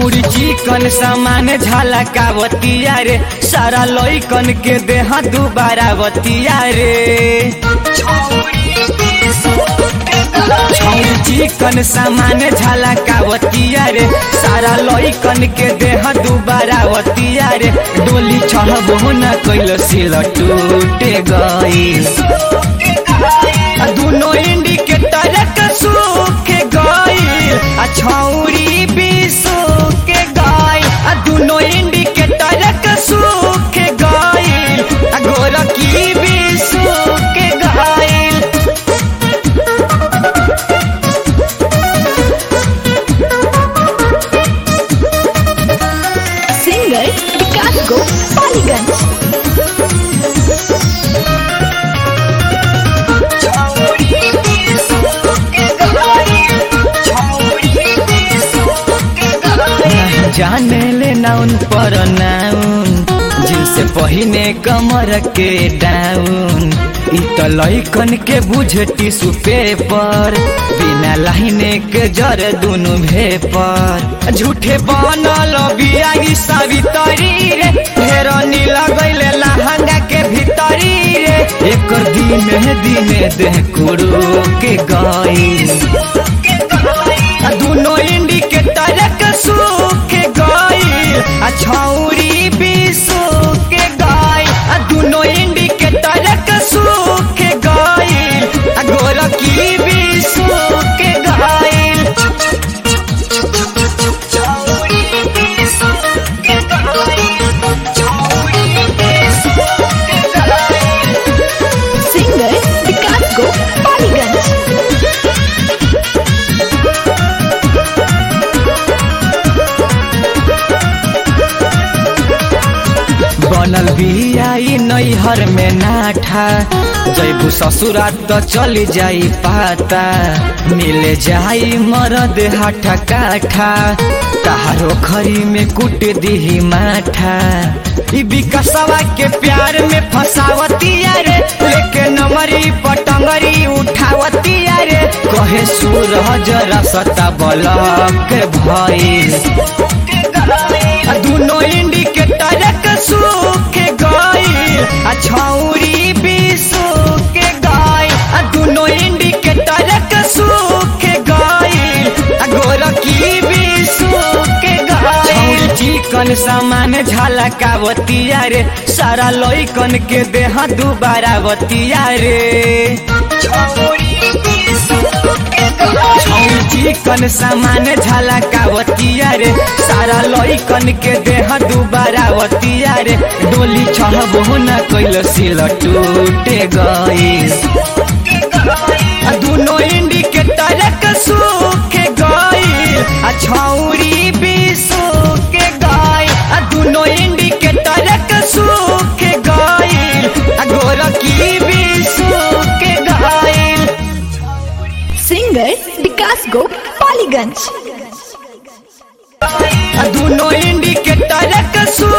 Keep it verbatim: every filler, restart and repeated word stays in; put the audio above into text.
छौरी चिकन सामान झलकावतिया रे सारा लइकन के देह दुबारा बतिया रे। छौरी चिकन सामान झलकावतिया रे सारा लइकन के देह दुबारा बतिया रे। डोली छहबो न कैल सिल टूटे गइल दुनो इंडिकेटर के सूख गइल आ छौरी भी सूख गइल दुनो इंडिकेटर के सूख गइल आ गोरकी भी सूख गइल। सिंगर विकास को पालीगंज। जाने ले नाउन पर नाउन जिनसे पहिने कमर के डाउन इ त लइकन के बुझे टिश्यू पेपर बिना लाइने के जर दुनु भेपर। झूठे बनल बियागी सावित्री रे ढेरनी लगैले लहंगा के भीतरी रे। एक दिन दिने देह कुड़ू के गइल दुनो इंडिकेटर के सूख गइल आ छौरी भी सूख गइल दुनो इंडिकेटर के सूख गइल आ गोरकी भी सूख गइल। सिंगर विकास को पालीगंज। बनल बियाई नैहर में नाठा जैबू ससुरात तो चली जाई पाता मिले जाई मरद हाथा काठा कहारो खरी में कुट दी माठा। इ विकसवा के प्यार में फसावतिया रे लेके नमरी पटंगरी उठावतिया रे। कहे सूरज रसता बलक भइल दुनो इंडिकेटर के सूख गइल आ छौरी भी सूख गइल दुनो इंडिकेटर के सूख गइल आ गोरकी भी सूख गइल। छौरी चिकन सामान झलकावतिया रे सारा लइकन के देह दुबारा बतिया रे। छौरी चिकन सामान झलकावतिया रे सारा लइकन के देह दुबारा बतिया रे। डोली छहबो न कैल सिल टूटे गइल दुनो इंडिकेटर के सूख गइल आ छौरी भी सूख गइल दुनो इंडिकेटर के सूख गइल आ गोरकी भी सूख गइल। सिंगर विकास को पालीगंज। दुनो इंडिकेटर के सूख